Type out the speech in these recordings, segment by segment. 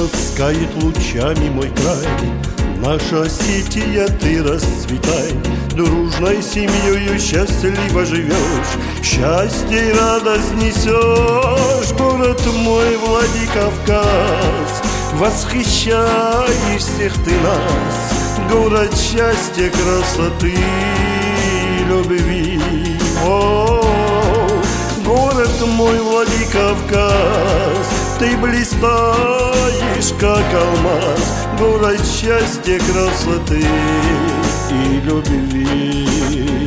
ласкает лучами мой край. Наша Осетия, ты расцветай, дружной семьёю счастливо живешь, счастье и радость несешь. Город мой, Владикавказ, восхищаешь всех ты нас. Город счастья, красоты, любви. О, город мой, Владикавказ, ты блистаешь, как алмаз. Город счастья, красоты и любви.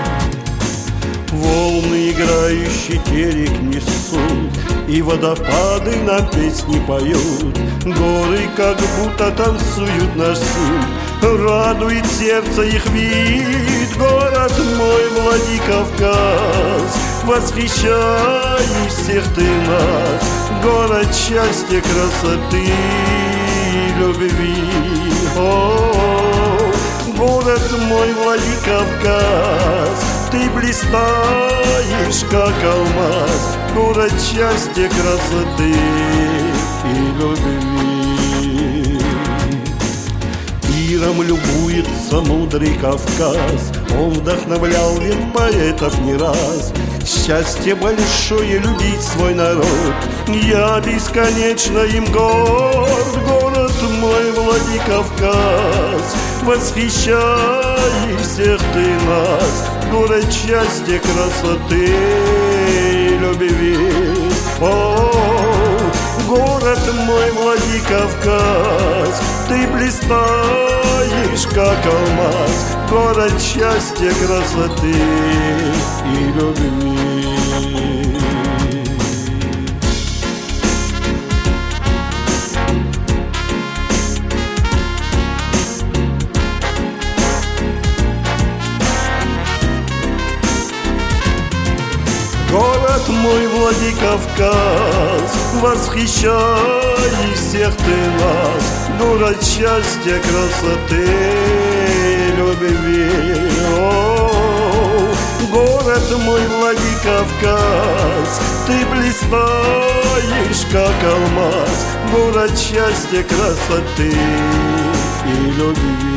Волны, играющие терек несут, и водопады нам песни поют. Горы как будто танцуют наш сын, радует сердце их вид. Город мой, Владикавказ, восхищаешь всех ты нас. Город счастья, красоты и любви. О, город мой, Владикавказ, ты блистаешь, как алмаз. Город счастья, красоты и любви. Миром любуется мудрый Кавказ, он вдохновлял ведь поэтов не раз. Счастье большое любить свой народ, я бесконечно им горд. Город мой, Владикавказ, восхищаешь всех ты нас. Город счастья, красоты и любви. О, город мой, Владикавказ, ты блистаешь, как алмаз. Город счастья, красоты и любви. Город мой, Владикавказ, восхищаешь всех ты нас. Город счастья, красоты, любви. О, город мой, Владикавказ, ты блистаешь, как алмаз. Город счастья, красоты и любви.